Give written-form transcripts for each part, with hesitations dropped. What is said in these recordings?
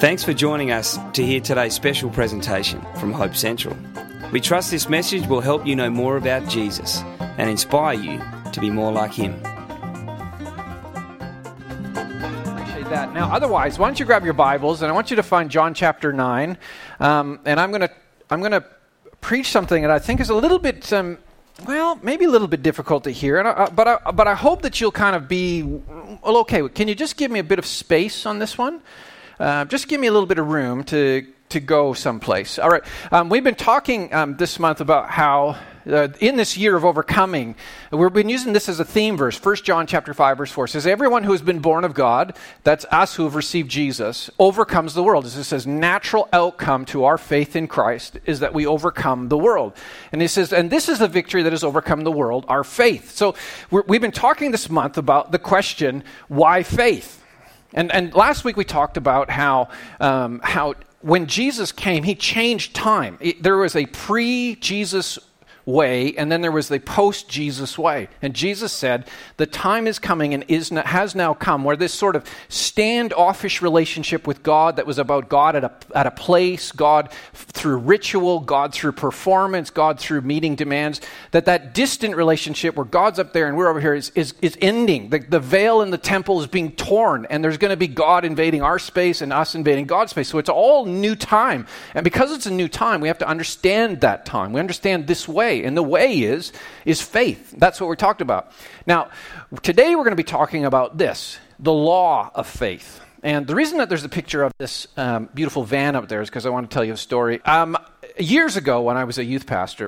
Thanks for joining us to hear today's special presentation from Hope Central. We trust this message will help you know more about Jesus and inspire you to be more like Him. Appreciate that. Now, otherwise, why don't you grab your Bibles, and I want you to find John chapter 9, and I'm going to preach something that I think is a little bit, maybe a little bit difficult to hear, but I hope that you'll kind of be okay. Can you just give me a bit of space on this one? Just give me a little bit of room to go someplace. All right. We've been talking this month about how in this year of overcoming, we've been using this as a theme verse. 1 John chapter 5, verse 4 says, everyone who has been born of God, that's us who have received Jesus, overcomes the world. As it says, natural outcome to our faith in Christ is that we overcome the world. And he says, and this is the victory that has overcome the world, our faith. So we've been talking this month about the question, why faith? And last week we talked about how when Jesus came, He changed time. There was a pre-Jesus way, and then there was the post-Jesus way. And Jesus said, the time is coming and has now come where this sort of standoffish relationship with God that was about God at a place, God through ritual, God through performance, God through meeting demands, that distant relationship where God's up there and we're over here is ending. The veil in the temple is being torn, and there's going to be God invading our space and us invading God's space. So it's all new time. And because it's a new time, we have to understand that time. We understand this way. And the way is faith. That's what we're talking about. Now, today we're going to be talking about this, the law of faith. And the reason that there's a picture of this beautiful van up there is because I want to tell you a story. Years ago, when I was a youth pastor,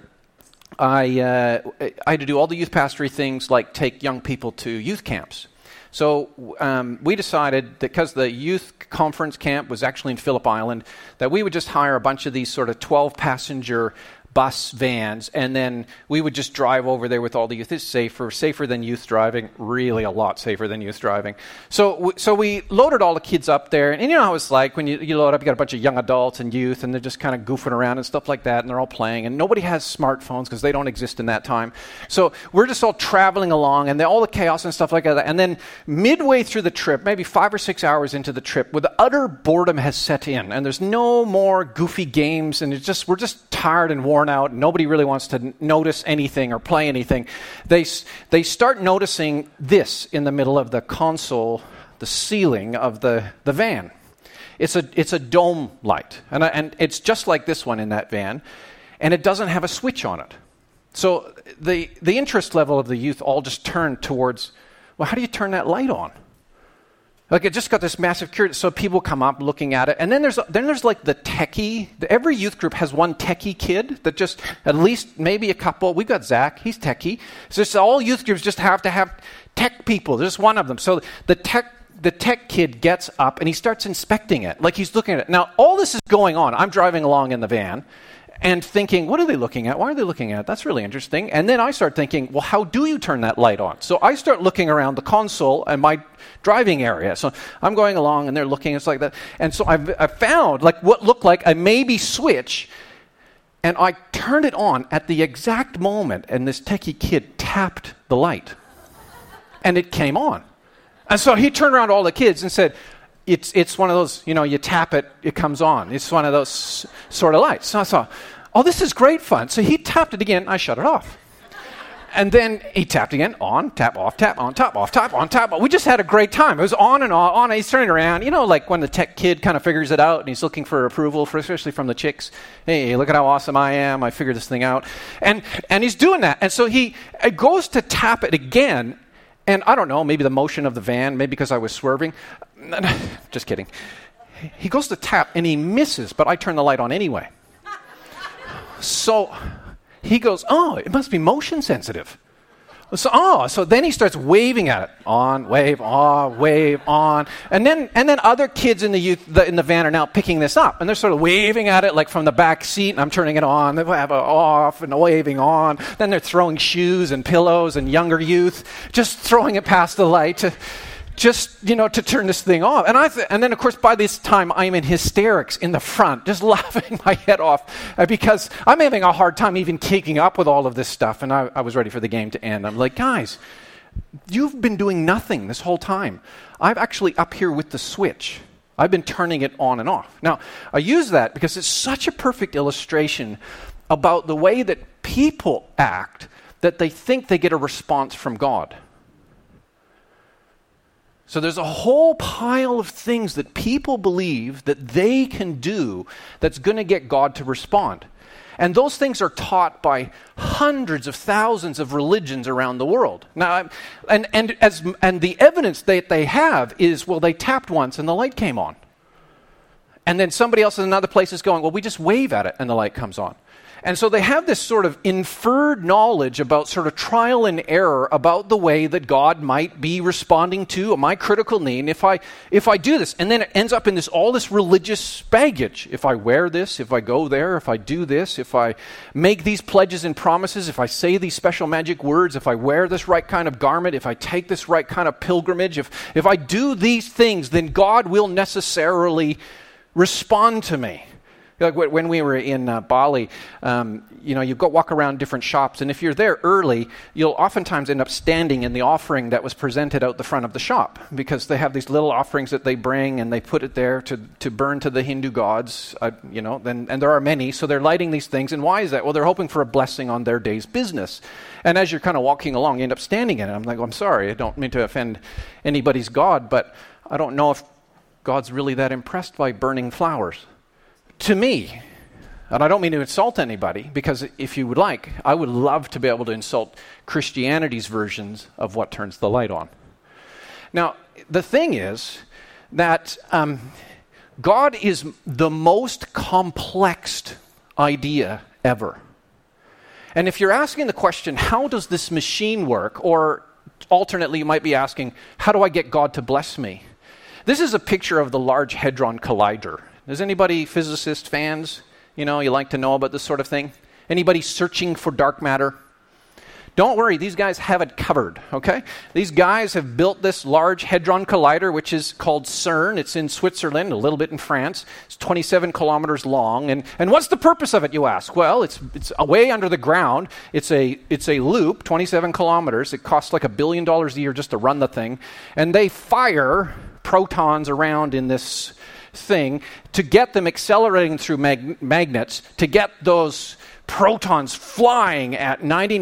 I had to do all the youth pastory things like take young people to youth camps. So we decided that because the youth conference camp was actually in Phillip Island, that we would just hire a bunch of these sort of 12-passenger bus vans, and then we would just drive over there with all the youth. It's safer than youth driving, really a lot safer than youth driving. So we loaded all the kids up there, and you know how it's like when you load up, you got a bunch of young adults and youth, and they're just kind of goofing around and stuff like that, and they're all playing, and nobody has smartphones because they don't exist in that time. So we're just all traveling along, and all the chaos and stuff like that, and then midway through the trip, maybe 5 or 6 hours into the trip, where the utter boredom has set in, and there's no more goofy games, and we're just tired and worn out, and nobody really wants to notice anything or play anything. They start noticing this in the middle of the console, the ceiling of the van. It's a dome light, and it's just like this one in that van, and it doesn't have a switch on it. So the interest level of the youth all just turned towards, well, how do you turn that light on? Like, it just got this massive curiosity. So people come up looking at it. And then there's like the techie. Every youth group has one techie kid that just, at least maybe a couple. We've got Zach. He's techie. So it's all youth groups just have to have tech people. There's one of them. So the tech kid gets up and he starts inspecting it. Like, he's looking at it. Now, all this is going on. I'm driving along in the van and thinking, what are they looking at? Why are they looking at it? That's really interesting. And then I start thinking, well, how do you turn that light on? So I start looking around the console and my driving area. So I'm going along and they're looking. It's like that. And so I found like what looked like a maybe switch, and I turned it on at the exact moment, and this techie kid tapped the light and it came on. And so he turned around to all the kids and said, It's one of those, you tap it, it comes on. It's one of those sort of lights. So I thought, oh, this is great fun. So he tapped it again, I shut it off. And then he tapped again, on, tap, off, tap, on, tap, off, tap, on, tap. We just had a great time. It was on and on. He's turning around, like when the tech kid kind of figures it out and he's looking for approval, especially from the chicks. Hey, look at how awesome I am. I figured this thing out. And he's doing that. And so he goes to tap it again. And I don't know, maybe the motion of the van, maybe because I was swerving. Just kidding. He goes to tap and he misses, but I turn the light on anyway. So he goes, oh, it must be motion sensitive. So then he starts waving at it. On, wave, on. And then other kids in the van are now picking this up. And they're sort of waving at it like from the back seat. And I'm turning it on. They have it off and waving on. Then they're throwing shoes and pillows, and younger youth just throwing it past the light to turn this thing off. And then, of course, by this time, I'm in hysterics in the front, just laughing my head off because I'm having a hard time even keeping up with all of this stuff. And I was ready for the game to end. I'm like, guys, you've been doing nothing this whole time. I'm actually up here with the switch. I've been turning it on and off. Now, I use that because it's such a perfect illustration about the way that people act that they think they get a response from God. So there's a whole pile of things that people believe that they can do that's going to get God to respond. And those things are taught by hundreds of thousands of religions around the world. Now, and the evidence that they have is, well, they tapped once and the light came on. And then somebody else in another place is going, well, we just wave at it and the light comes on. And so they have this sort of inferred knowledge about sort of trial and error about the way that God might be responding to my critical need if I do this. And then it ends up in all this religious baggage. If I wear this, if I go there, if I do this, if I make these pledges and promises, if I say these special magic words, if I wear this right kind of garment, if I take this right kind of pilgrimage, if I do these things, then God will necessarily respond to me. Like when we were in Bali, you walk around different shops, and if you're there early, you'll oftentimes end up standing in the offering that was presented out the front of the shop, because they have these little offerings that they bring, and they put it there to burn to the Hindu gods, and there are many, so they're lighting these things. And why is that? Well, they're hoping for a blessing on their day's business. And as you're kind of walking along, you end up standing in it. I'm like, I'm sorry, I don't mean to offend anybody's God, but I don't know if God's really that impressed by burning flowers. To me, and I don't mean to insult anybody, because if you would like, I would love to be able to insult Christianity's versions of what turns the light on. Now, the thing is that God is the most complex idea ever. And if you're asking the question, how does this machine work? Or alternately, you might be asking, how do I get God to bless me? This is a picture of the Large Hadron Collider. Is anybody physicist fans? You like to know about this sort of thing? Anybody searching for dark matter? Don't worry, these guys have it covered, okay? These guys have built this Large Hadron Collider, which is called CERN. It's in Switzerland, a little bit in France. It's 27 kilometers long. And what's the purpose of it, you ask? Well, it's away under the ground. It's a loop, 27 kilometers. It costs like $1 billion a year just to run the thing. And they fire protons around in this thing to get them accelerating through magnets, to get those protons flying at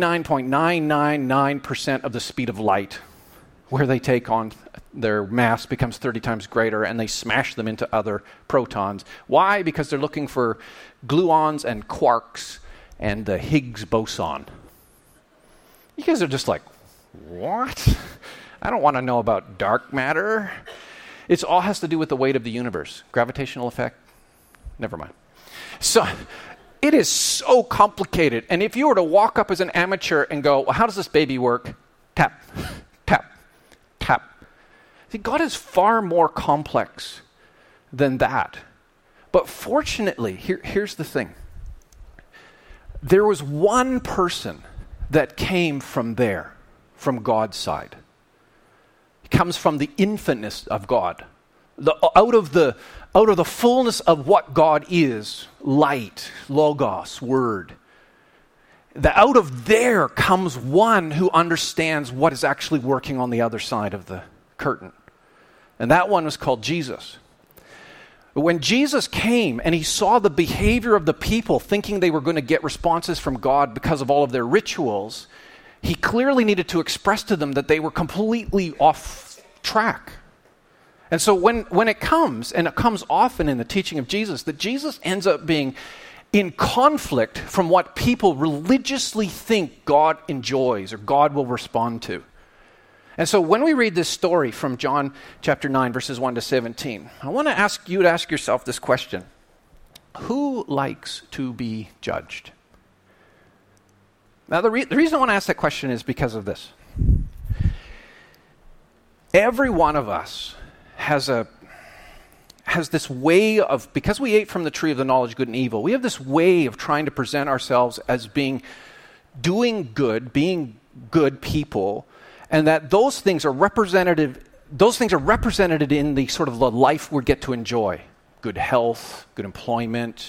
99.999% of the speed of light, where they take on, their mass becomes 30 times greater, and they smash them into other protons. Why? Because they're looking for gluons and quarks and the Higgs boson. You guys are just like, what? I don't want to know about dark matter. It all has to do with the weight of the universe. Gravitational effect? Never mind. So it is so complicated. And if you were to walk up as an amateur and go, well, how does this baby work? Tap, tap, tap. See, God is far more complex than that. But fortunately, here's the thing. There was one person that came from there, from God's side. It comes from the infiniteness of God. Out of the fullness of what God is, light, logos, word. Out of there comes one who understands what is actually working on the other side of the curtain. And that one was called Jesus. When Jesus came and he saw the behavior of the people thinking they were going to get responses from God because of all of their rituals, he clearly needed to express to them that they were completely off track. And so when it comes, and it comes often in the teaching of Jesus, that Jesus ends up being in conflict from what people religiously think God enjoys or God will respond to. And so when we read this story from John chapter 9, verses 1 to 17, I want to ask you to ask yourself this question. Who likes to be judged? Now, the reason I want to ask that question is because of this. Every one of us has this way of, because we ate from the tree of the knowledge of good and evil, we have this way of trying to present ourselves as doing good, being good people, and that those things are represented in the sort of the life we get to enjoy. Good health, good employment,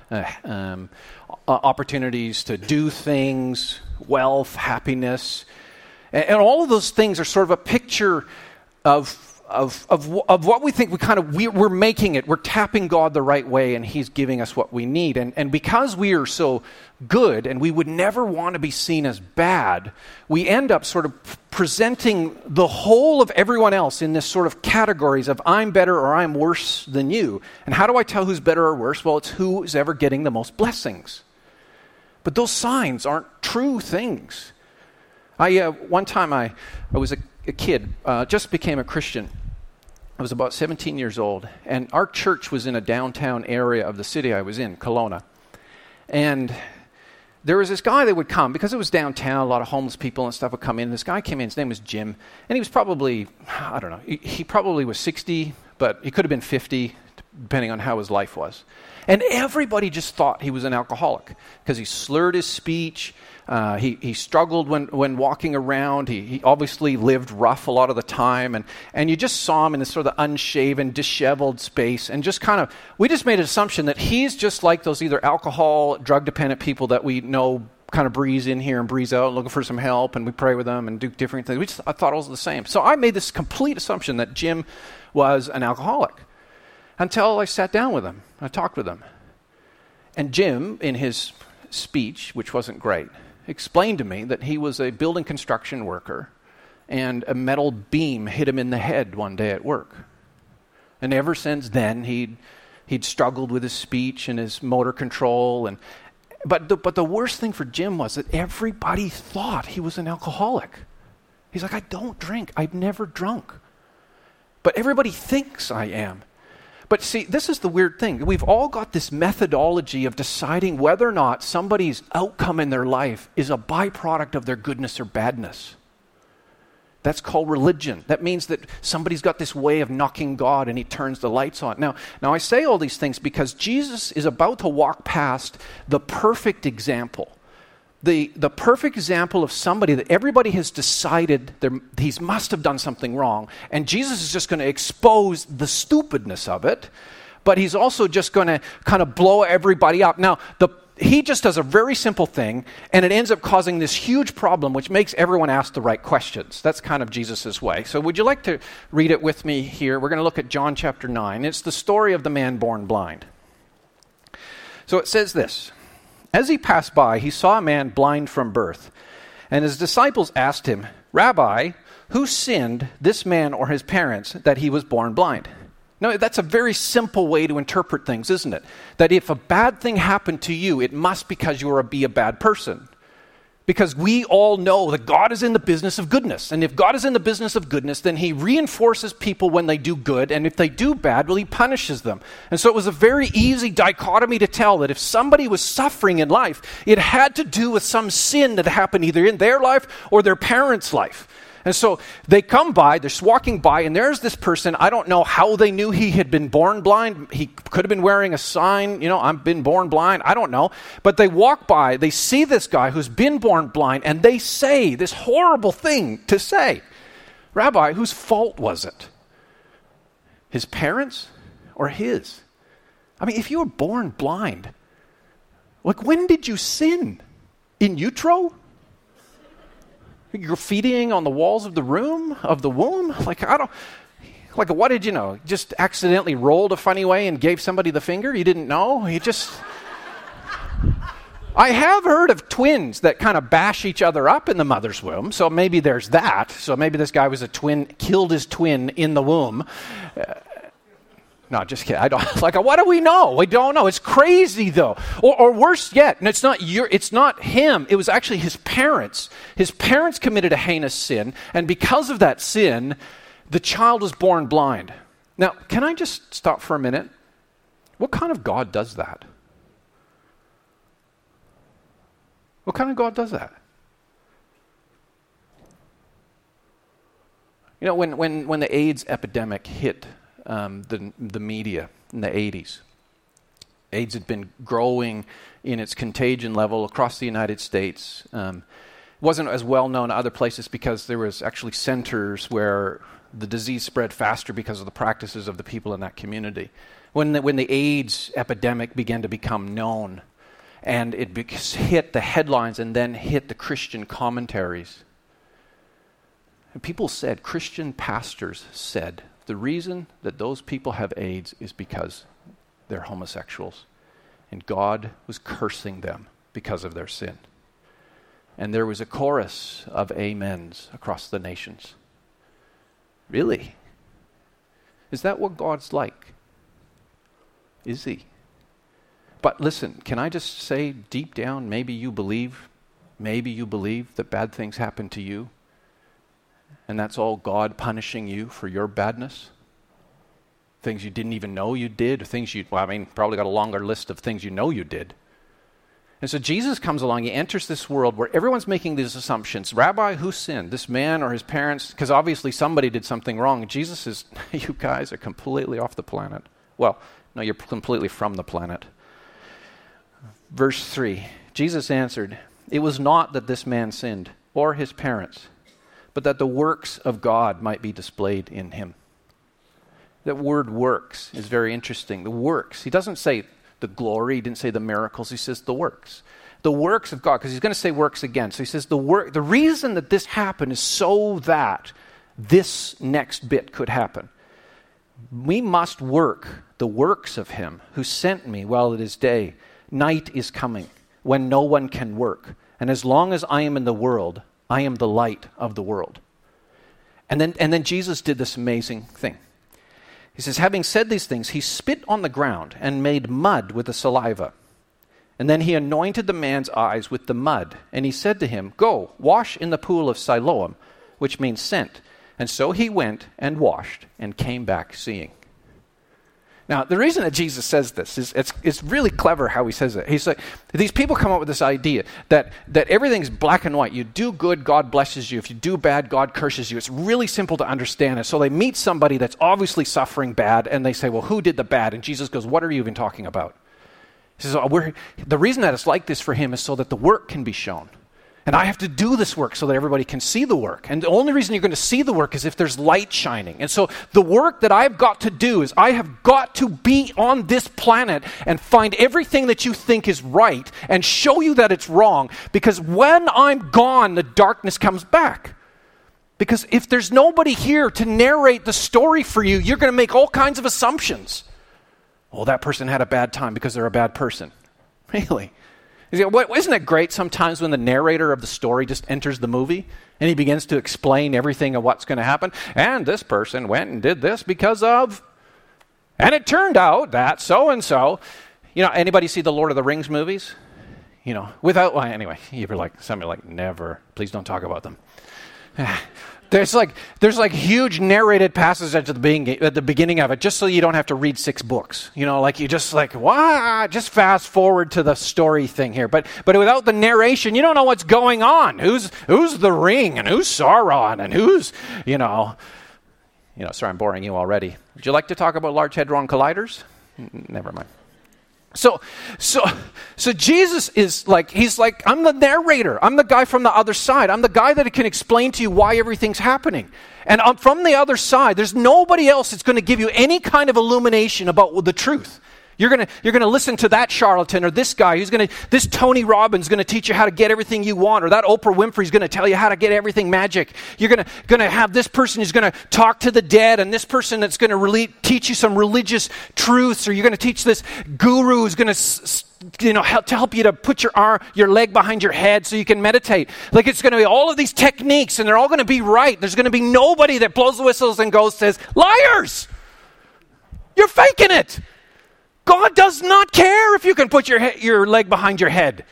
opportunities to do things, wealth, happiness. And all of those things are sort of a picture of what we think we're making it. We're tapping God the right way, and He's giving us what we need. And because we are so good, and we would never want to be seen as bad, we end up sort of presenting the whole of everyone else in this sort of categories of I'm better or I'm worse than you. And how do I tell who's better or worse? Well, it's who's ever getting the most blessings. But those signs aren't true things. One time I was a kid, just became a Christian. I was about 17 years old, and our church was in a downtown area of the city I was in, Kelowna. And there was this guy that would come, because it was downtown, a lot of homeless people and stuff would come in. This guy came in, his name was Jim, and he was probably, I don't know, he probably was 60, but he could have been 50, depending on how his life was. And everybody just thought he was an alcoholic, because he slurred his speech. He struggled when walking around. He obviously lived rough a lot of the time. And you just saw him in this sort of unshaven, disheveled space. And just we just made an assumption that he's just like those either alcohol, drug-dependent people that we know kind of breeze in here and breeze out looking for some help. And we pray with them and do different things. I thought it was the same. So I made this complete assumption that Jim was an alcoholic until I sat down with him. I talked with him. And Jim, in his speech, which wasn't great, explained to me that he was a building construction worker and a metal beam hit him in the head one day at work. And ever since then, he'd struggled with his speech and his motor control. But the worst thing for Jim was that everybody thought he was an alcoholic. He's like, I don't drink. I've never drunk. But everybody thinks I am. But see, this is the weird thing. We've all got this methodology of deciding whether or not somebody's outcome in their life is a byproduct of their goodness or badness. That's called religion. That means that somebody's got this way of knocking God and He turns the lights on. Now I say all these things because Jesus is about to walk past the perfect example. The perfect example of somebody that everybody has decided he must have done something wrong. And Jesus is just going to expose the stupidness of it, but He's also just going to kind of blow everybody up. Now, He just does a very simple thing, and it ends up causing this huge problem, which makes everyone ask the right questions. That's kind of Jesus' way. So would you like to read it with me here? We're going to look at John chapter 9. It's the story of the man born blind. So it says this. As He passed by, He saw a man blind from birth. And His disciples asked Him, Rabbi, who sinned, this man or his parents, that he was born blind? Now, that's a very simple way to interpret things, isn't it? That if a bad thing happened to you, it must because you be a bad person. Because we all know that God is in the business of goodness. And if God is in the business of goodness, then He reinforces people when they do good. And if they do bad, well, He punishes them. And so it was a very easy dichotomy to tell that if somebody was suffering in life, it had to do with some sin that happened either in their life or their parents' life. And so they come by, they're just walking by, and there's this person. I don't know how they knew he had been born blind. He could have been wearing a sign, I've been born blind. I don't know. But they walk by, they see this guy who's been born blind, and they say this horrible thing to say. Rabbi, whose fault was it? His parents or his? I mean, if you were born blind, when did you sin? In utero? Graffitiing on the walls of the room, of the womb? What did you know? Just accidentally rolled a funny way and gave somebody the finger? You didn't know? I have heard of twins that kind of bash each other up in the mother's womb, so maybe there's that. So maybe this guy was a twin, killed his twin in the womb. No, just kidding. I don't what do we know? We don't know. It's crazy though. Or worse yet, and it's not him. It was actually his parents. His parents committed a heinous sin, and because of that sin, the child was born blind. Now, can I just stop for a minute? What kind of God does that? What kind of God does that? When the AIDS epidemic hit the media in the 80s. AIDS had been growing in its contagion level across the United States. Wasn't as well known in other places because there was actually centers where the disease spread faster because of the practices of the people in that community. When the AIDS epidemic began to become known, and it hit the headlines and then hit the Christian commentaries, and Christian pastors said, the reason that those people have AIDS is because they're homosexuals. And God was cursing them because of their sin. And there was a chorus of amens across the nations. Really? Is that what God's like? Is he? But listen, can I just say deep down, maybe you believe that bad things happen to you, and that's all God punishing you for your badness? Things you didn't even know you did, or things probably got a longer list of things you know you did. And so Jesus comes along, he enters this world where everyone's making these assumptions. Rabbi, who sinned? This man or his parents? Because obviously somebody did something wrong. And Jesus says, you guys are completely off the planet. Well, no, you're completely from the planet. Verse 3, Jesus answered, it was not that this man sinned, or his parents, but that the works of God might be displayed in him. That word works is very interesting. The works. He doesn't say the glory. He didn't say the miracles. He says the works. The works of God, because he's going to say works again. So he says the reason that this happened is so that this next bit could happen. We must work the works of him who sent me while it is day. Night is coming when no one can work. And as long as I am in the world, I am the light of the world. And then Jesus did this amazing thing. He says, having said these things, he spit on the ground and made mud with the saliva. And then he anointed the man's eyes with the mud. And he said to him, go, wash in the pool of Siloam, which means sent. And so he went and washed and came back seeing. Now, the reason that Jesus says this is it's really clever how he says it. He's like, these people come up with this idea that everything's black and white. You do good, God blesses you. If you do bad, God curses you. It's really simple to understand it. So they meet somebody that's obviously suffering bad, and they say, well, who did the bad? And Jesus goes, what are you even talking about? He says, the reason that it's like this for him is so that the work can be shown. And I have to do this work so that everybody can see the work. And the only reason you're going to see the work is if there's light shining. And so the work that I've got to do is I have got to be on this planet and find everything that you think is right and show you that it's wrong. Because when I'm gone, the darkness comes back. Because if there's nobody here to narrate the story for you, you're going to make all kinds of assumptions. Oh, that person had a bad time because they're a bad person. Really? Isn't it great sometimes when the narrator of the story just enters the movie and he begins to explain everything of what's going to happen? And this person went and did this because of, and it turned out that so-and-so. Anybody see the Lord of the Rings movies? Anyway, somebody like, never, please don't talk about them. There's huge narrated passages at the beginning of it, just so you don't have to read 6 books. You just just fast forward to the story thing here. But without the narration, you don't know what's going on. Who's the ring and who's Sauron and who's, sorry, I'm boring you already. Would you like to talk about Large Hadron Colliders? Never mind. So Jesus is he's like, I'm the narrator. I'm the guy from the other side. I'm the guy that can explain to you why everything's happening. And from the other side, there's nobody else that's going to give you any kind of illumination about the truth. You're going to listen to that charlatan or this guy this Tony Robbins is going to teach you how to get everything you want, or that Oprah Winfrey is going to tell you how to get everything magic. You're going to have this person who's going to talk to the dead, and this person that's going to really teach you some religious truths, or you're going to teach this guru who's going to help you to put your leg behind your head so you can meditate. It's going to be all of these techniques, and they're all going to be right. There's going to be nobody that blows the whistles and says, liars! You're faking it! God does not care if you can put your leg behind your head.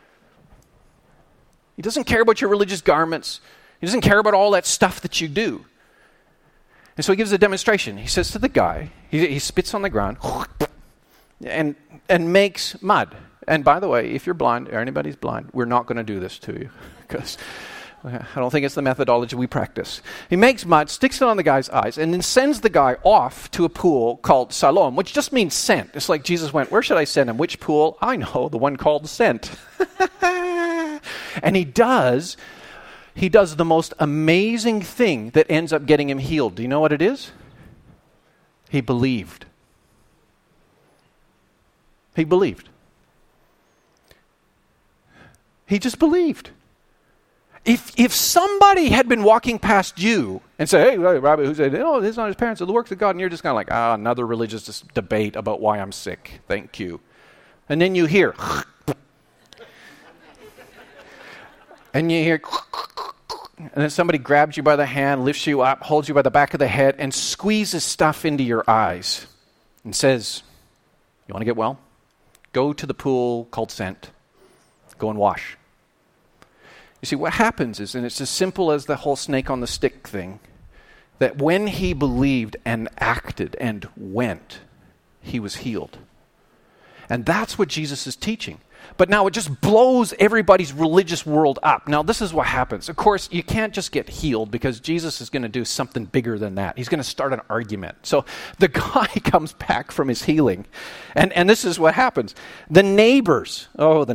He doesn't care about your religious garments. He doesn't care about all that stuff that you do. And so he gives a demonstration. He says to the guy, he spits on the ground and makes mud. And by the way, if you're blind or anybody's blind, we're not going to do this to you because I don't think it's the methodology we practice. He makes mud, sticks it on the guy's eyes, and then sends the guy off to a pool called Siloam, which just means sent. It's like Jesus went, where should I send him? Which pool? I know, the one called sent. And he does the most amazing thing that ends up getting him healed. Do you know what it is? He believed. He believed. He just believed. if somebody had been walking past you and say, hey, Rabbi, who said, oh, this is not his parents, it's the works of God, and you're just kind of like, another religious debate about why I'm sick. Thank you. And then you hear, and you hear, and then somebody grabs you by the hand, lifts you up, holds you by the back of the head, and squeezes stuff into your eyes and says, you want to get well? Go to the pool called Scent. Go and wash. You see, what happens is, and it's as simple as the whole snake on the stick thing, that when he believed and acted and went, he was healed. And that's what Jesus is teaching. But now it just blows everybody's religious world up. Now, this is what happens. Of course, you can't just get healed because Jesus is going to do something bigger than that. He's going to start an argument. So the guy comes back from his healing, and this is what happens. The neighbors.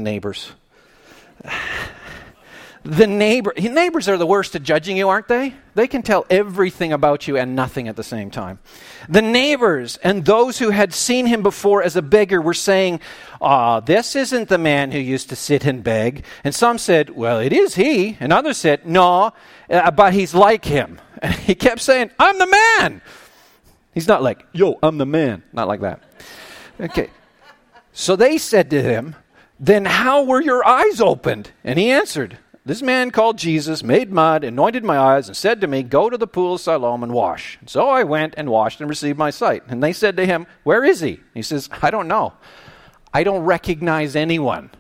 The neighbors are the worst at judging you, aren't they? They can tell everything about you and nothing at the same time. The neighbors and those who had seen him before as a beggar were saying, this isn't the man who used to sit and beg. And some said, well, it is he. And others said, no, but he's like him. And he kept saying, I'm the man. He's not like, yo, I'm the man. Not like that. Okay. So they said to him, then how were your eyes opened? And he answered, this man called Jesus made mud, anointed my eyes, and said to me, go to the pool of Siloam and wash. And so I went and washed and received my sight. And they said to him, where is he? He says, I don't know. I don't recognize anyone.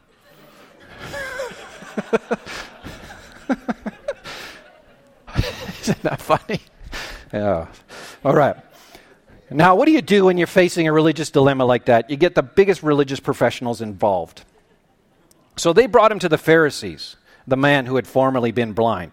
Isn't that funny? Yeah. All right. Now, what do you do when you're facing a religious dilemma like that? You get the biggest religious professionals involved. So they brought him to the Pharisees, the man who had formerly been blind.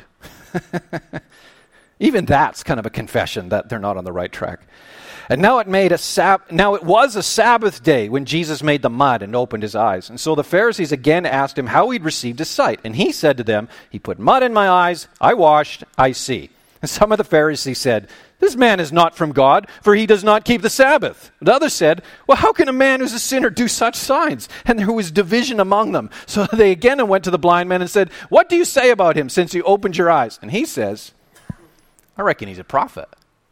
Even that's kind of a confession that they're not on the right track. And now it was a Sabbath day when Jesus made the mud and opened his eyes. And so the Pharisees again asked him how he'd received his sight. And he said to them, he put mud in my eyes, I washed, I see. And some of the Pharisees said, this man is not from God, for he does not keep the Sabbath. And others said, well, how can a man who's a sinner do such signs? And there was division among them. So they again went to the blind man and said, what do you say about him since he opened your eyes? And he says, I reckon he's a prophet.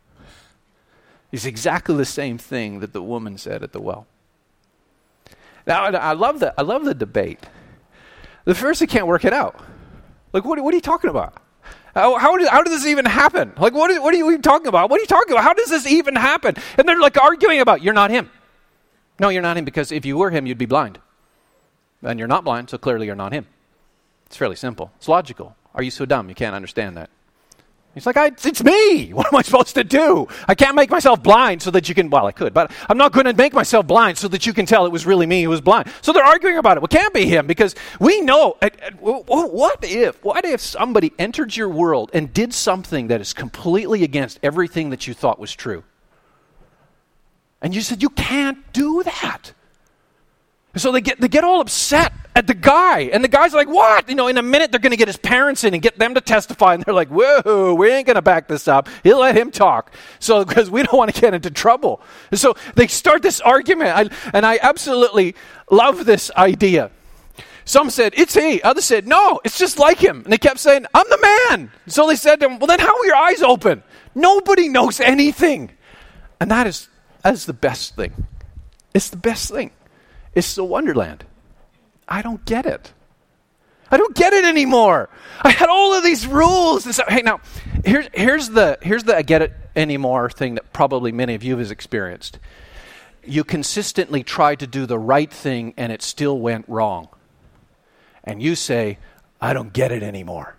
He's exactly the same thing that the woman said at the well. Now, I love the debate. The Pharisee can't work it out. Like, what are you talking about? How did this even happen? Like, what are you even talking about? What are you talking about? How does this even happen? And they're like arguing about, you're not him. No, you're not him, because if you were him, you'd be blind. And you're not blind, so clearly you're not him. It's fairly simple. It's logical. Are you so dumb you can't understand that? He's like, it's me. What am I supposed to do? I can't make myself blind so that you can, well, I could, but I'm not going to make myself blind so that you can tell it was really me who was blind. So they're arguing about it. Well, it can't be him, because we know, what if somebody entered your world and did something that is completely against everything that you thought was true? And you said, you can't do that. So they get all upset at the guy. And the guy's like, what? In a minute they're going to get his parents in and get them to testify. And they're like, whoa, we ain't going to back this up. He'll let him talk. So, because we don't want to get into trouble. And so they start this argument. And I absolutely love this idea. Some said, it's he. Others said, no, it's just like him. And they kept saying, I'm the man. So they said to him, well, then how were your eyes open? Nobody knows anything. And that is the best thing. It's the best thing. It's the wonderland. I don't get it. I don't get it anymore. I had all of these rules. Hey, now, here's the I get it anymore thing that probably many of you have experienced. You consistently tried to do the right thing and it still went wrong. And you say, I don't get it anymore.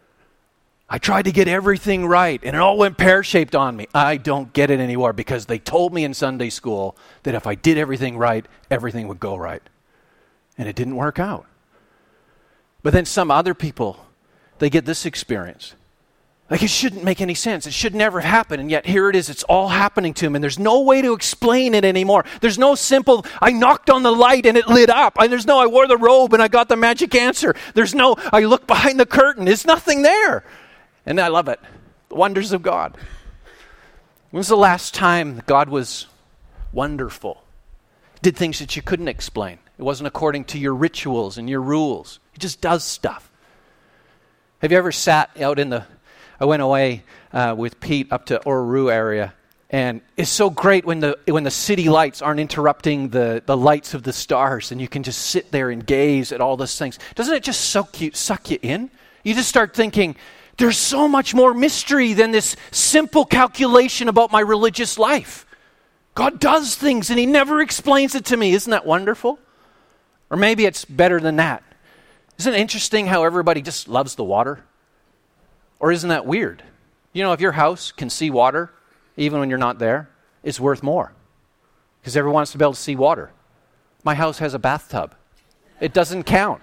I tried to get everything right and it all went pear-shaped on me. I don't get it anymore because they told me in Sunday school that if I did everything right, everything would go right. And it didn't work out. But then some other people, they get this experience. Like, it shouldn't make any sense. It should never happen. And yet here it is. It's all happening to him. And there's no way to explain it anymore. There's no simple, I knocked on the light and it lit up. And there's no, I wore the robe and I got the magic answer. There's no, I looked behind the curtain. There's nothing there. And I love it. The wonders of God. When was the last time God was wonderful? Did things that you couldn't explain. It wasn't according to your rituals and your rules. He just does stuff. Have you ever sat out I went away with Pete up to Oruro area, and it's so great when the city lights aren't interrupting the lights of the stars, and you can just sit there and gaze at all those things. Doesn't it just suck you in? You just start thinking, there's so much more mystery than this simple calculation about my religious life. God does things and he never explains it to me. Isn't that wonderful? Or maybe it's better than that. Isn't it interesting how everybody just loves the water? Or isn't that weird? You know, if your house can see water, even when you're not there, it's worth more. Because everyone wants to be able to see water. My house has a bathtub. It doesn't count.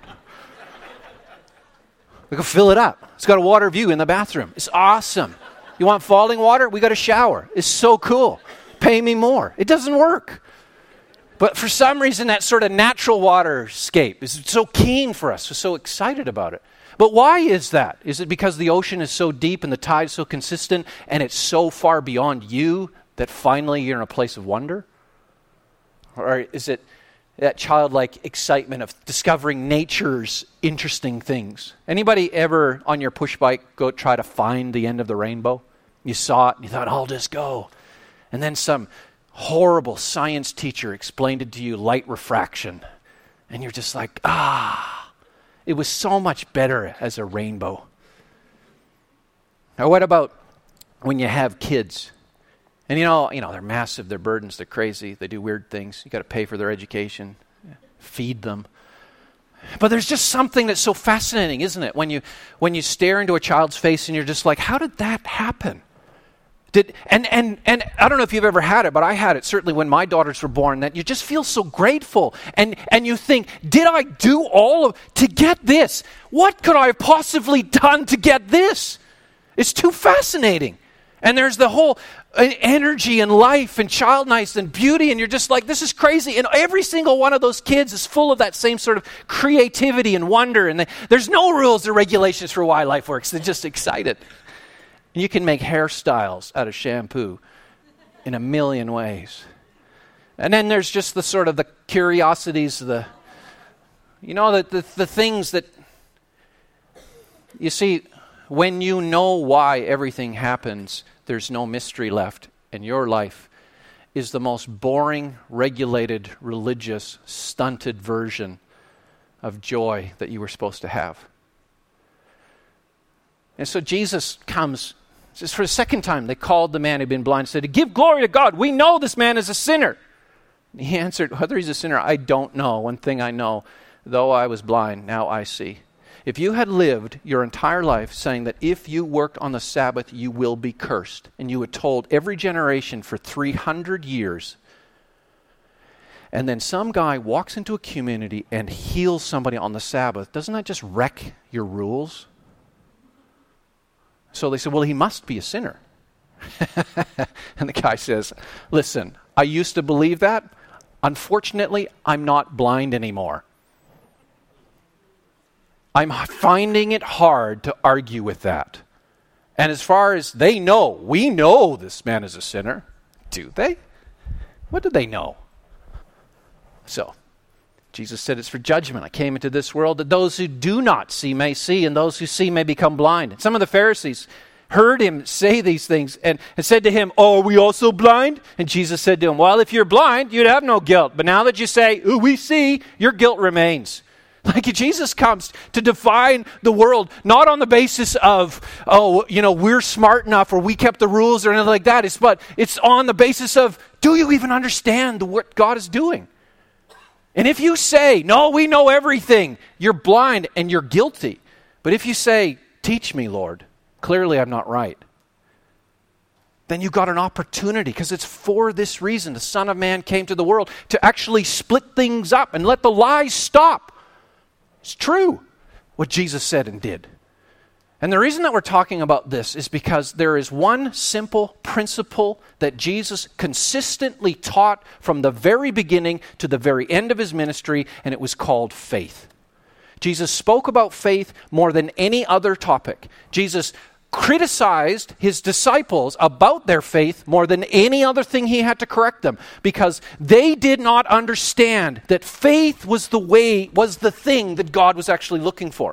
We can fill it up. It's got a water view in the bathroom. It's awesome. You want falling water? We got a shower. It's so cool. Pay me more. It doesn't work. But for some reason, that sort of natural waterscape is so keen for us. We're so excited about it. But why is that? Is it because the ocean is so deep and the tide is so consistent and it's so far beyond you that finally you're in a place of wonder? Or is it that childlike excitement of discovering nature's interesting things? Anybody ever on your push bike go try to find the end of the rainbow? You saw it and you thought, I'll just go. And then some horrible science teacher explained it to you, light refraction. And you're just like, it was so much better as a rainbow. Now what about when you have kids? And you know, they're massive, they're burdens, they're crazy, they do weird things. You got to pay for their education, feed them. But there's just something that's so fascinating, isn't it? When you stare into a child's face and you're just like, how did that happen? And I don't know if you've ever had it, but I had it certainly when my daughters were born, that you just feel so grateful. And you think, did I do to get this? What could I have possibly done to get this? It's too fascinating. And there's the whole energy and life and childness and beauty, and you're just like, this is crazy. And every single one of those kids is full of that same sort of creativity and wonder. And there's no rules or regulations for why life works. They're just excited. And you can make hairstyles out of shampoo in a million ways. And then there's just the sort of the curiosities, the things that, you see, when you know why everything happens, there's no mystery left, and your life is the most boring, regulated, religious, stunted version of joy that you were supposed to have. And so Jesus comes, just for the second time, they called the man who'd been blind and said, give glory to God. We know this man is a sinner. And he answered, whether he's a sinner, I don't know. One thing I know, though I was blind, now I see. If you had lived your entire life saying that if you worked on the Sabbath, you will be cursed, and you had told every generation for 300 years, and then some guy walks into a community and heals somebody on the Sabbath, doesn't that just wreck your rules? So they said, well, he must be a sinner. And the guy says, listen, I used to believe that. Unfortunately, I'm not blind anymore. I'm finding it hard to argue with that. And as far as they know, we know this man is a sinner. Do they? What do they know? So, Jesus said it's for judgment. I came into this world that those who do not see may see, and those who see may become blind. And some of the Pharisees heard him say these things and said to him, oh, are we also blind? And Jesus said to him, well, if you're blind, you'd have no guilt. But now that you say, oh, we see, your guilt remains. Like Jesus comes to define the world, not on the basis of, we're smart enough or we kept the rules or anything like that. But it's on the basis of, do you even understand what God is doing? And if you say, no, we know everything, you're blind and you're guilty. But if you say, teach me, Lord, clearly I'm not right, then you've got an opportunity, because it's for this reason the Son of Man came to the world, to actually split things up and let the lies stop. It's true what Jesus said and did. And the reason that we're talking about this is because there is one simple principle that Jesus consistently taught from the very beginning to the very end of his ministry, and it was called faith. Jesus spoke about faith more than any other topic. Jesus criticized his disciples about their faith more than any other thing he had to correct them, because they did not understand that faith was the thing that God was actually looking for.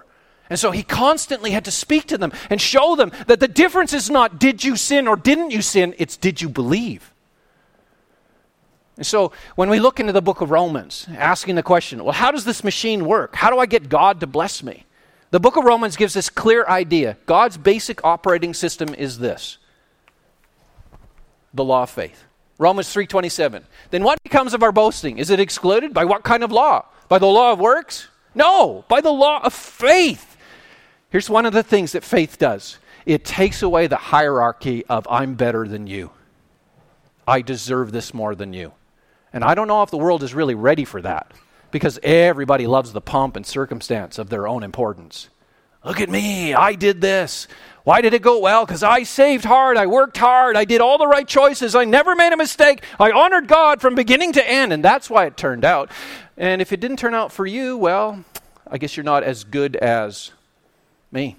And so he constantly had to speak to them and show them that the difference is not did you sin or didn't you sin, it's did you believe. And so when we look into the book of Romans, asking the question, well, how does this machine work? How do I get God to bless me? The book of Romans gives this clear idea. God's basic operating system is this: the law of faith. Romans 3:27. Then what becomes of our boasting? Is it excluded? By what kind of law? By the law of works? No, by the law of faith. Here's one of the things that faith does. It takes away the hierarchy of I'm better than you. I deserve this more than you. And I don't know if the world is really ready for that, because everybody loves the pomp and circumstance of their own importance. Look at me, I did this. Why did it go well? Because I saved hard, I worked hard, I did all the right choices, I never made a mistake, I honored God from beginning to end, and that's why it turned out. And if it didn't turn out for you, well, I guess you're not as good as me.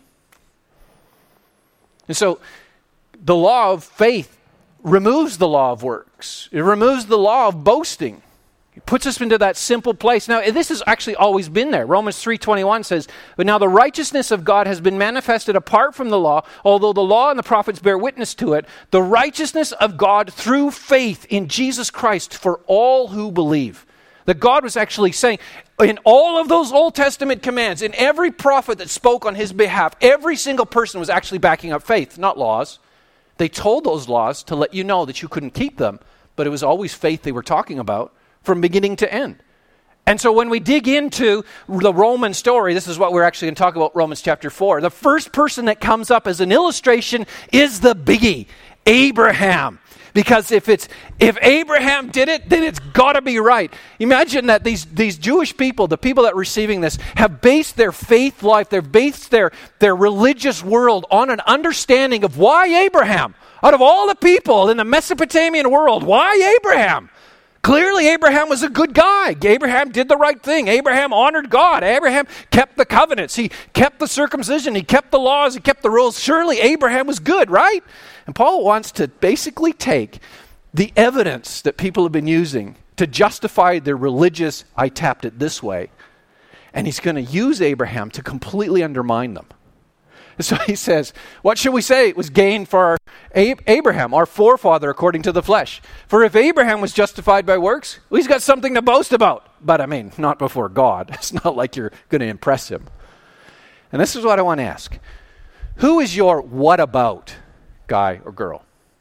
And so the law of faith removes the law of works. It removes the law of boasting. It puts us into that simple place. Now, this has actually always been there. Romans 3:21 says, but now the righteousness of God has been manifested apart from the law, although the law and the prophets bear witness to it, the righteousness of God through faith in Jesus Christ for all who believe. That God was actually saying, in all of those Old Testament commands, in every prophet that spoke on his behalf, every single person was actually backing up faith, not laws. They told those laws to let you know that you couldn't keep them, but it was always faith they were talking about from beginning to end. And so when we dig into the Roman story, this is what we're actually going to talk about, Romans chapter 4. The first person that comes up as an illustration is the biggie, Abraham. Because if Abraham did it, then it's got to be right. Imagine that these Jewish people, the people that are receiving this, have based their faith life, they've based their religious world on an understanding of why Abraham. Out of all the people in the Mesopotamian world, why Abraham? Clearly, Abraham was a good guy. Abraham did the right thing. Abraham honored God. Abraham kept the covenants. He kept the circumcision. He kept the laws. He kept the rules. Surely Abraham was good, right? And Paul wants to basically take the evidence that people have been using to justify their religious, I tapped it this way, and he's going to use Abraham to completely undermine them. So he says, what should we say? It was gain for Abraham, our forefather according to the flesh. For if Abraham was justified by works, well, he's got something to boast about. But I mean, not before God. It's not like you're going to impress him. And this is what I want to ask. Who is your what about guy or girl?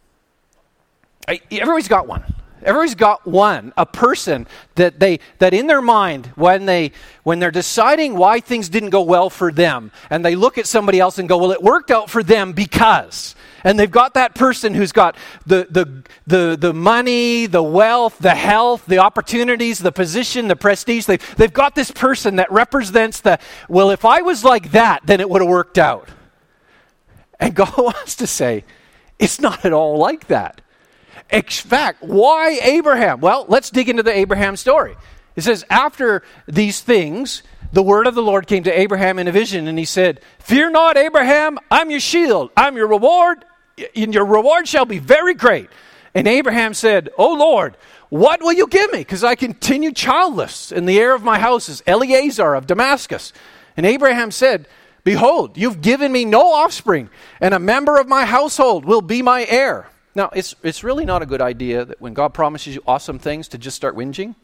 Everybody's got one. Everybody's got one, a person that in their mind, when they're deciding why things didn't go well for them, and they look at somebody else and go, well, it worked out for them because. And they've got that person who's got the money, the wealth, the health, the opportunities, the position, the prestige. They've got this person that represents well, if I was like that, then it would have worked out. And God wants to say, it's not at all like that. In fact, why Abraham? Well, let's dig into the Abraham story. It says, after these things, the word of the Lord came to Abraham in a vision, and he said, fear not, Abraham, I'm your shield, I'm your reward, and your reward shall be very great. And Abraham said, O Lord, what will you give me? Because I continue childless, and the heir of my house is Eliezer of Damascus. And Abraham said, behold, you've given me no offspring, and a member of my household will be my heir. Now, it's really not a good idea that when God promises you awesome things to just start whinging.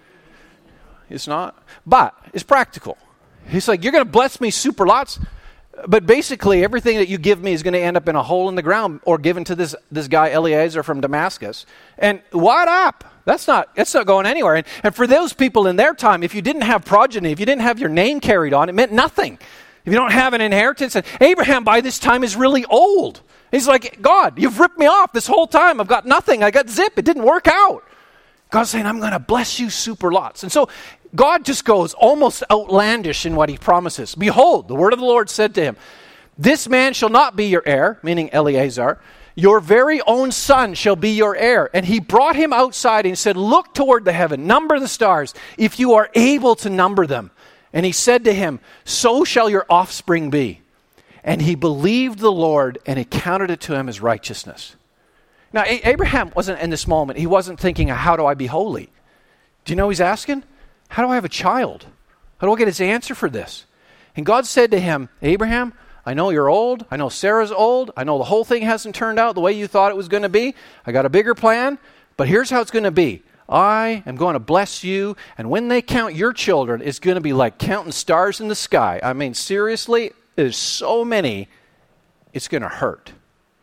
It's not. But it's practical. He's like, you're going to bless me super lots, but basically everything that you give me is going to end up in a hole in the ground or given to this guy Eliezer from Damascus. And what up? That's not going anywhere. And for those people in their time, if you didn't have progeny, if you didn't have your name carried on, it meant nothing. If you don't have an inheritance, and Abraham by this time is really old. He's like, God, you've ripped me off this whole time. I've got nothing. I got zip. It didn't work out. God's saying, I'm going to bless you super lots. And so God just goes almost outlandish in what he promises. Behold, the word of the Lord said to him, this man shall not be your heir, meaning Eliezer. Your very own son shall be your heir. And he brought him outside and said, look toward the heaven, number the stars, if you are able to number them. And he said to him, so shall your offspring be. And he believed the Lord, and he counted it to him as righteousness. Now, Abraham wasn't in this moment. He wasn't thinking, how do I be holy? Do you know he's asking? How do I have a child? How do I get his answer for this? And God said to him, Abraham, I know you're old. I know Sarah's old. I know the whole thing hasn't turned out the way you thought it was going to be. I got a bigger plan, but here's how it's going to be. I am going to bless you, and when they count your children, it's going to be like counting stars in the sky. I mean, seriously, there's so many, it's going to hurt.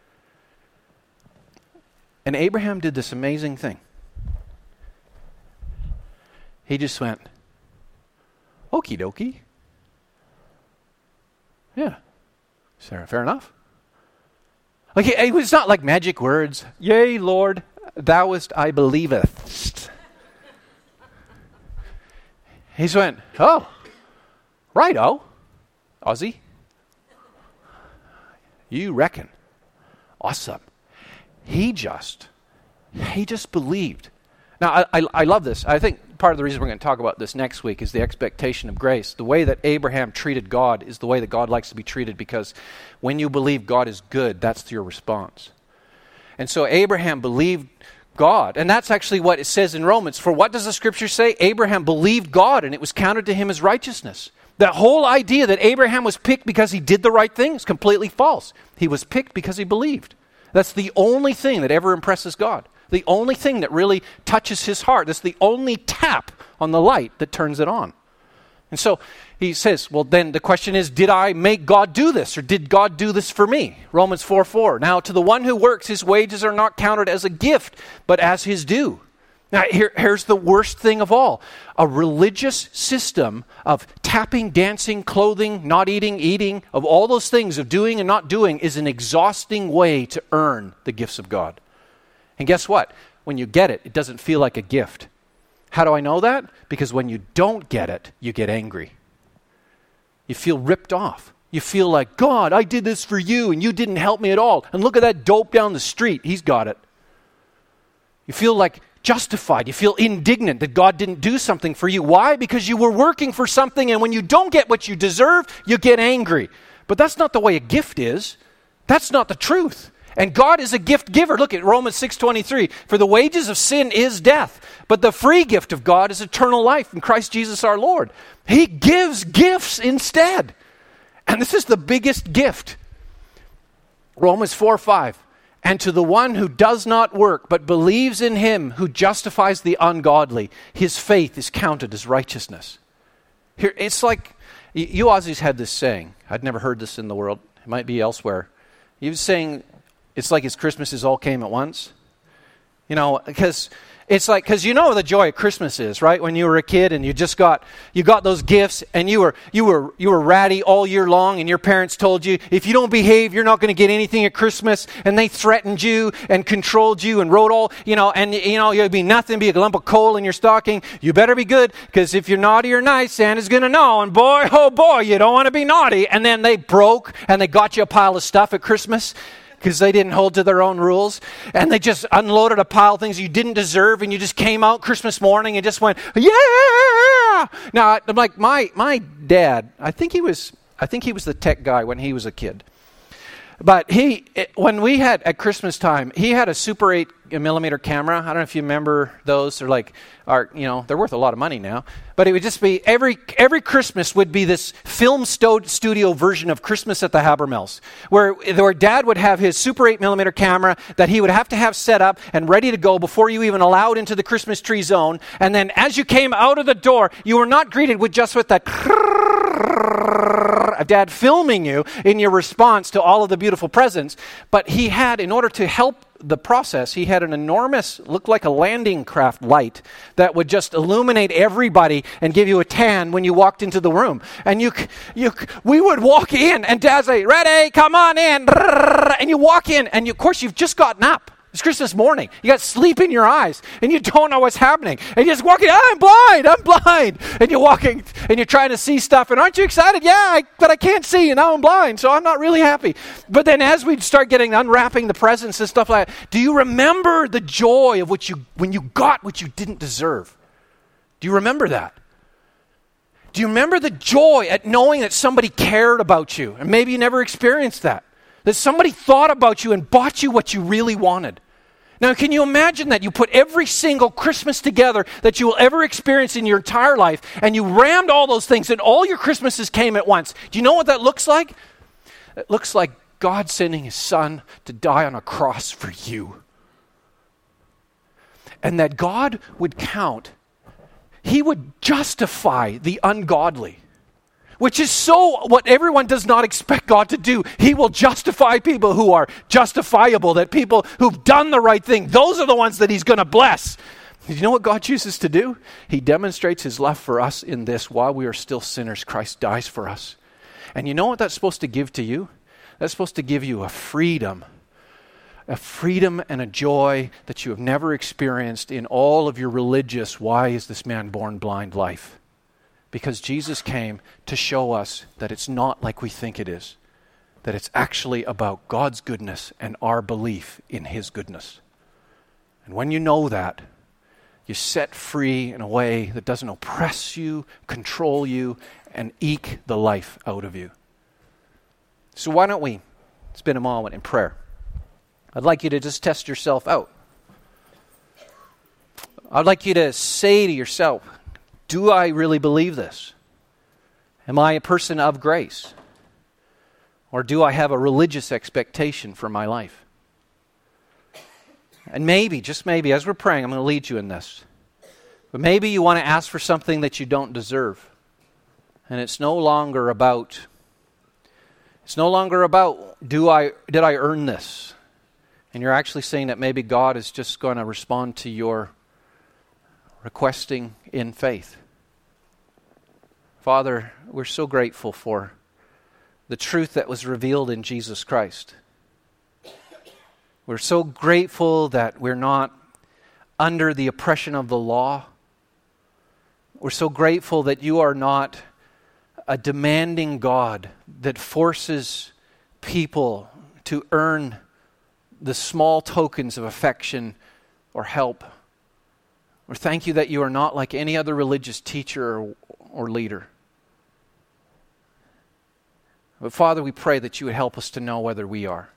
And Abraham did this amazing thing. He just went, okie dokie. Yeah, Sarah, fair enough. Like, it was not like magic words. Yea, Lord, thouest I believeth. He just went, oh, righto, Ozzy. You reckon. Awesome. He just believed. Now, I love this. I think part of the reason we're going to talk about this next week is the expectation of grace. The way that Abraham treated God is the way that God likes to be treated, because when you believe God is good, that's your response. And so Abraham believed God. And that's actually what it says in Romans. For what does the scripture say? Abraham believed God, and it was counted to him as righteousness. That whole idea that Abraham was picked because he did the right thing is completely false. He was picked because he believed. That's the only thing that ever impresses God. The only thing that really touches his heart. That's the only tap on the light that turns it on. And so he says, well, then the question is, did I make God do this, or did God do this for me? Romans 4:4. Now, to the one who works, his wages are not counted as a gift, but as his due. Now, here's the worst thing of all. A religious system of tapping, dancing, clothing, not eating, eating, of all those things, of doing and not doing, is an exhausting way to earn the gifts of God. And guess what? When you get it, it doesn't feel like a gift. How do I know that? Because when you don't get it, you get angry. You feel ripped off. You feel like, God, I did this for you and you didn't help me at all. And look at that dope down the street. He's got it. You feel like justified. You feel indignant that God didn't do something for you. Why? Because you were working for something, and when you don't get what you deserve, you get angry. But that's not the way a gift is. That's not the truth. And God is a gift giver. Look at Romans 6:23. For the wages of sin is death, but the free gift of God is eternal life in Christ Jesus our Lord. He gives gifts instead. And this is the biggest gift. Romans 4:5. And to the one who does not work, but believes in him who justifies the ungodly, his faith is counted as righteousness. Here, it's like, you Aussies had this saying. I'd never heard this in the world. It might be elsewhere. He was saying, it's like his Christmases all came at once. You know, because it's like, because you know the joy of Christmas is, right? When you were a kid and you got those gifts, and you were ratty all year long, and your parents told you, if you don't behave, you're not going to get anything at Christmas, and they threatened you and controlled you and wrote all, and you'd be nothing, be a lump of coal in your stocking. You better be good, because if you're naughty or nice, Santa's going to know, and boy, oh boy, you don't want to be naughty. And then they broke, and they got you a pile of stuff at Christmas, because they didn't hold to their own rules, and they just unloaded a pile of things you didn't deserve, and you just came out Christmas morning and just went, yeah! Now, I'm like, my dad, I think he was the tech guy when he was a kid. But when we had, at Christmas time, he had a Super 8 millimeter camera. I don't know if you remember those. They're like, they're worth a lot of money now. But it would just be, every Christmas would be this film studio version of Christmas at the Habermels, where Dad would have his Super 8 millimeter camera that he would have to have set up and ready to go before you even allowed into the Christmas tree zone. And then as you came out of the door, you were not greeted with that of Dad filming you in your response to all of the beautiful presents. But he had, in order to help the process, he had an enormous, looked like a landing craft light that would just illuminate everybody and give you a tan when you walked into the room. And we would walk in, and Dad's like, ready, come on in. And you walk in, and of course you've just gotten up. It's Christmas morning. You got sleep in your eyes, and you don't know what's happening. And you're just walking, I'm blind. And you're walking, and you're trying to see stuff. And aren't you excited? Yeah, but I can't see, and now I'm blind, so I'm not really happy. But then as we start unwrapping the presents and stuff like that, do you remember the joy of when you got what you didn't deserve? Do you remember that? Do you remember the joy at knowing that somebody cared about you? And maybe you never experienced that. That somebody thought about you and bought you what you really wanted. Now, can you imagine that? You put every single Christmas together that you will ever experience in your entire life, and you rammed all those things, and all your Christmases came at once. Do you know what that looks like? It looks like God sending His Son to die on a cross for you. And that God would count, He would justify the ungodly. Which is so what everyone does not expect God to do. He will justify people who are justifiable, that people who've done the right thing, those are the ones that He's going to bless. You know what God chooses to do? He demonstrates His love for us in this: while we are still sinners, Christ dies for us. And you know what that's supposed to give to you? That's supposed to give you a freedom and a joy that you have never experienced in all of your religious, why is this man born blind life? Because Jesus came to show us that it's not like we think it is. That it's actually about God's goodness and our belief in His goodness. And when you know that, you're set free in a way that doesn't oppress you, control you, and eke the life out of you. So why don't we spend a moment in prayer? I'd like you to just test yourself out. I'd like you to say to yourself, do I really believe this? Am I a person of grace? Or do I have a religious expectation for my life? And maybe, just maybe, as we're praying, I'm going to lead you in this. But maybe you want to ask for something that you don't deserve. And it's no longer about, did I earn this? And you're actually saying that maybe God is just going to respond to your requesting in faith. Father, we're so grateful for the truth that was revealed in Jesus Christ. We're so grateful that we're not under the oppression of the law. We're so grateful that you are not a demanding God that forces people to earn the small tokens of affection or help. Or thank you that you are not like any other religious teacher or leader. But Father, we pray that you would help us to know whether we are.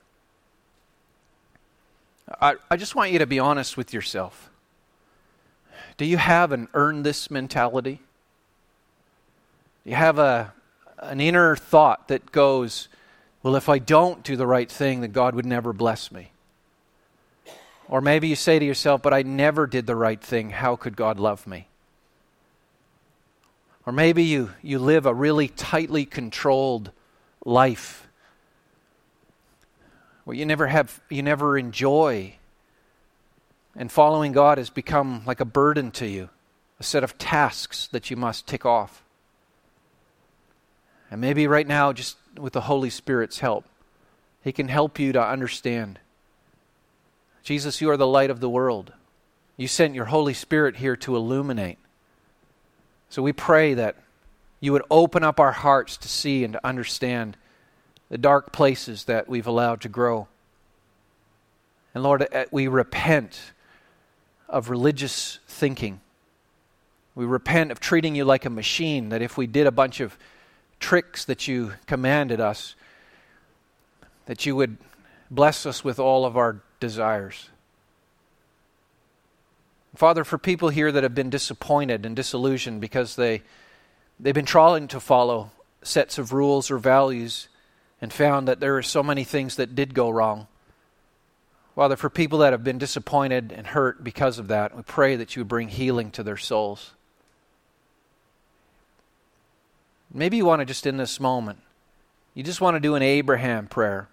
I just want you to be honest with yourself. Do you have an earn this mentality? Do you have an inner thought that goes, well, if I don't do the right thing, then God would never bless me? Or maybe you say to yourself, but I never did the right thing. How could God love me? Or maybe you live a really tightly controlled life where you never enjoy, and following God has become like a burden to you, a set of tasks that you must tick off. And maybe right now, just with the Holy Spirit's help, He can help you to understand. Jesus, you are the light of the world. You sent your Holy Spirit here to illuminate. So we pray that you would open up our hearts to see and to understand the dark places that we've allowed to grow. And Lord, we repent of religious thinking. We repent of treating you like a machine, that if we did a bunch of tricks that you commanded us, that you would bless us with all of our desires. Father, for people here that have been disappointed and disillusioned because they've been trying to follow sets of rules or values and found that there are so many things that did go wrong. Father, for people that have been disappointed and hurt because of that, we pray that you would bring healing to their souls. Maybe you want to just in this moment, you just want to do an Abraham prayer.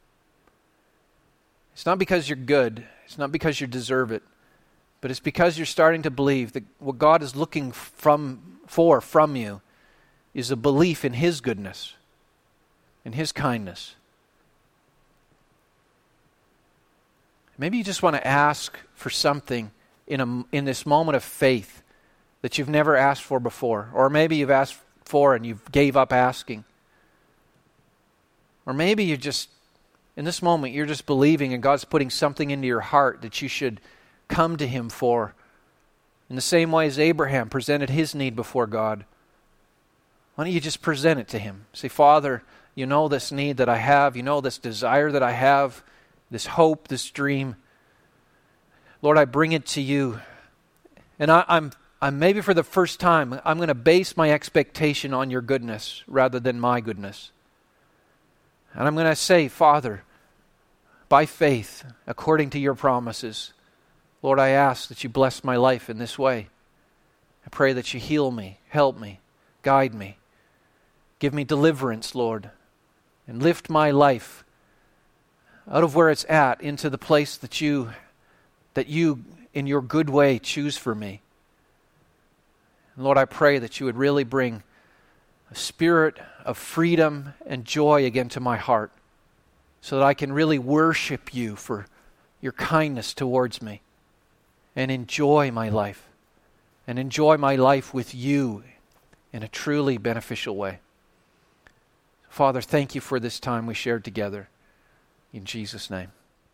It's not because you're good. It's not because you deserve it. But it's because you're starting to believe that what God is looking for from you is a belief in His goodness, in His kindness. Maybe you just want to ask for something in this moment of faith that you've never asked for before. Or maybe you've asked for and you gave up asking. Or maybe you just, in this moment, you're just believing and God's putting something into your heart that you should come to Him for. In the same way as Abraham presented his need before God. Why don't you just present it to Him? Say, Father, you know this need that I have. You know this desire that I have. This hope, this dream. Lord, I bring it to you. And I'm maybe for the first time, I'm going to base my expectation on your goodness rather than my goodness. And I'm going to say, Father, by faith, according to your promises, Lord, I ask that you bless my life in this way. I pray that you heal me, help me, guide me. Give me deliverance, Lord, and lift my life out of where it's at into the place that you, in your good way, choose for me. And Lord, I pray that you would really bring a spirit of freedom and joy again to my heart so that I can really worship you for your kindness towards me and enjoy my life with you in a truly beneficial way. Father, thank you for this time we shared together. In Jesus' name.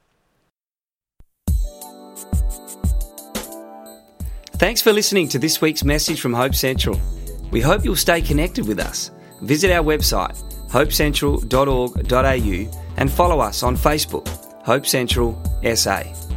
Thanks for listening to this week's message from Hope Central. We hope you'll stay connected with us. Visit our website, hopecentral.org.au, and follow us on Facebook, Hope Central SA.